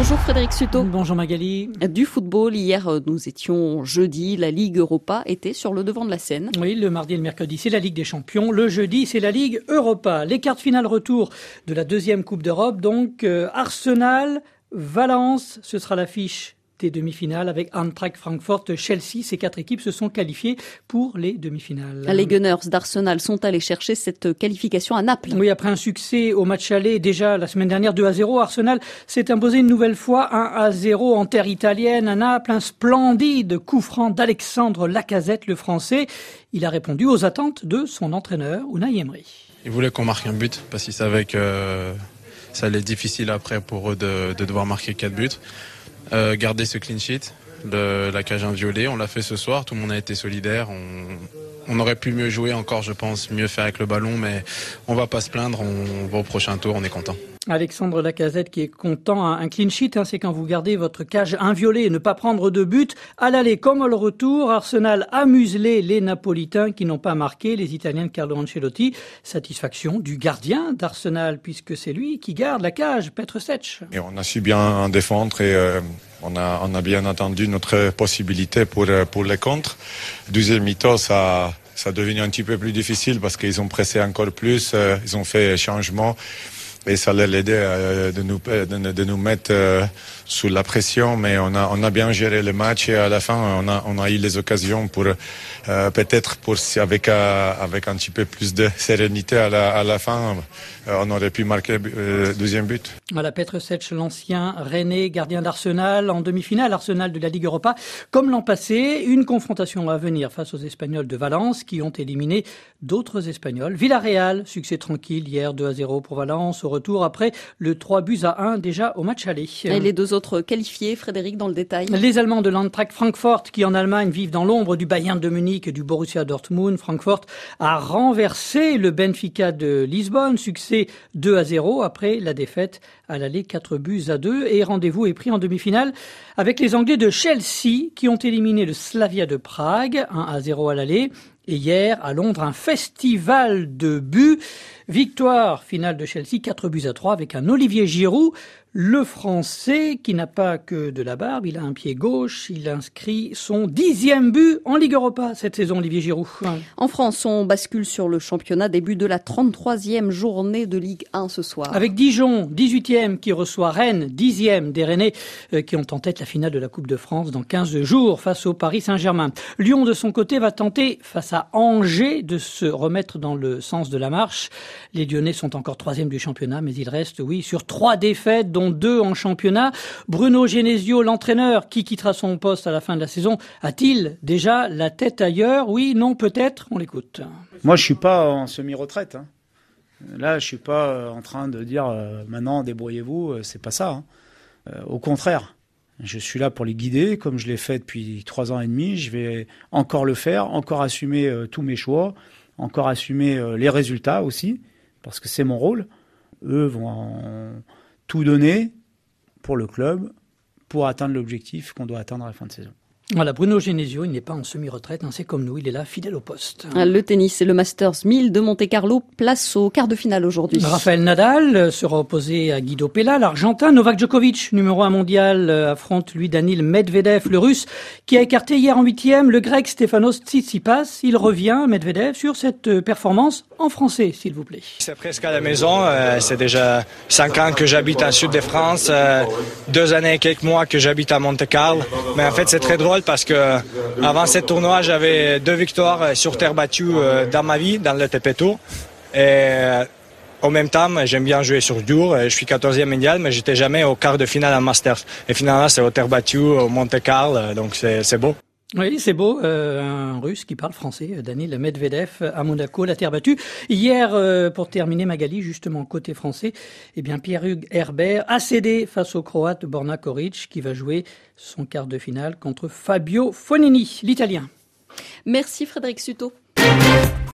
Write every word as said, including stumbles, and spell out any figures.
Bonjour Frédéric Suto. Bonjour Magali. Du football, hier nous étions jeudi, la Ligue Europa était sur le devant de la scène. Oui, le mardi et le mercredi c'est la Ligue des Champions, le jeudi c'est la Ligue Europa. Les quarts de finale retour de la deuxième Coupe d'Europe, donc euh, Arsenal, Valence, ce sera l'affiche des demi-finales avec Eintracht Francfort, Chelsea. Ces quatre équipes se sont qualifiées pour les demi-finales. Les Gunners d'Arsenal sont allés chercher cette qualification à Naples. Oui, après un succès au match aller déjà la semaine dernière deux à zéro, Arsenal s'est imposé une nouvelle fois un à zéro en terre italienne à Naples. Un splendide coup franc d'Alexandre Lacazette, le Français. Il a répondu aux attentes de son entraîneur, Unai Emery. Il voulait qu'on marque un but parce qu'il savait que ça allait être difficile après pour eux de, de devoir marquer quatre buts. Euh, garder ce clean sheet, de la cage inviolée, on l'a fait ce soir, tout le monde a été solidaire, on, on aurait pu mieux jouer encore je pense, mieux faire avec le ballon, mais on va pas se plaindre, on va au prochain tour, on est content. Alexandre Lacazette qui est content, un clean sheet, hein, c'est quand vous gardez votre cage inviolée et ne pas prendre de but. À l'aller comme au retour, Arsenal a muselé les Napolitains qui n'ont pas marqué, les Italiens de Carlo Ancelotti. Satisfaction du gardien d'Arsenal puisque c'est lui qui garde la cage, Petr Cech. Et on a su bien défendre et euh, on a, on a bien attendu notre possibilité pour, pour les contres. Deuxième mi-temps, ça, ça a devenu un petit peu plus difficile parce qu'ils ont pressé encore plus, euh, ils ont fait changement. Et ça allait l'aider euh, de nous de, de nous mettre euh, sous la pression, mais on a on a bien géré le match et à la fin on a on a eu les occasions pour euh, peut-être pour avec euh, avec un petit peu plus de sérénité à la à la fin euh, on aurait pu marquer le euh, deuxième but. Voilà, Petr Cech, l'ancien Rennais, gardien d'Arsenal en demi-finale, Arsenal de la Ligue Europa. Comme l'an passé, une confrontation à venir face aux Espagnols de Valence qui ont éliminé d'autres Espagnols. Villarreal, succès tranquille hier deux à zéro pour Valence. Retour après le trois buts à un déjà au match aller. Et les deux autres qualifiés, Frédéric, dans le détail. Les Allemands de l'Eintracht Francfort qui en Allemagne vivent dans l'ombre du Bayern de Munich et du Borussia Dortmund. Francfort a renversé le Benfica de Lisbonne, succès deux à zéro après la défaite à l'aller quatre buts à deux. Et rendez-vous est pris en demi-finale avec les Anglais de Chelsea qui ont éliminé le Slavia de Prague, un à zéro à l'aller. Et hier, à Londres, un festival de buts. Victoire finale de Chelsea, quatre buts à trois avec un Olivier Giroud. Le Français qui n'a pas que de la barbe, il a un pied gauche, il inscrit son dixième but en Ligue Europa cette saison, Olivier Giroud. En France, on bascule sur le championnat, début de la trente-troisième journée de Ligue un ce soir. Avec Dijon, dix-huitième qui reçoit Rennes, dixième des Rennais euh, qui ont en tête la finale de la Coupe de France dans quinze jours face au Paris Saint-Germain. Lyon, de son côté, va tenter face à Angers de se remettre dans le sens de la marche. Les Lyonnais sont encore troisième du championnat, mais ils restent, oui, sur trois défaites, dont deux en championnat. Bruno Genesio, l'entraîneur, qui quittera son poste à la fin de la saison, a-t-il déjà la tête ailleurs? Oui, non, peut-être. On l'écoute. Moi, je suis pas en semi-retraite. Hein. Là, je suis pas en train de dire euh, maintenant débrouillez-vous. C'est pas ça. Hein. Euh, au contraire, je suis là pour les guider, comme je l'ai fait depuis trois ans et demi. Je vais encore le faire, encore assumer euh, tous mes choix, encore assumer euh, les résultats aussi, parce que c'est mon rôle. Eux vont en tout donner pour le club, pour atteindre l'objectif qu'on doit atteindre à la fin de saison. Voilà, Bruno Genesio, il n'est pas en semi-retraite, hein, c'est comme nous, il est là, fidèle au poste. Le tennis et le Masters mille de Monte-Carlo, place au quart de finale aujourd'hui. Raphaël Nadal sera opposé à Guido Pella, l'Argentin. Novak Djokovic, numéro un mondial, affronte lui Daniil Medvedev, le Russe, qui a écarté hier en huitième le Grec Stefanos Tsitsipas. Il revient, Medvedev, sur cette performance en français, s'il vous plaît. C'est presque à la maison, euh, c'est déjà cinq ans que j'habite en sud de France, euh, deux années et quelques mois que j'habite à Monte-Carlo. Mais en fait, c'est très drôle parce que avant ce tournoi, j'avais deux victoires sur terre battue dans ma vie, dans le T P Tour. Et en même temps, j'aime bien jouer sur dur. Je suis quatorzième mondial, mais j'étais jamais au quart de finale en Masters. Et finalement, c'est au terre battue, au Monte-Carlo, donc c'est, c'est beau. Oui, c'est beau, euh, un Russe qui parle français, Daniil Medvedev à Monaco, la terre battue. Hier, euh, pour terminer, Magali, justement côté français, eh bien Pierre-Hugues Herbert a cédé face au Croate Borna Koric qui va jouer son quart de finale contre Fabio Fognini, l'Italien. Merci Frédéric Suto.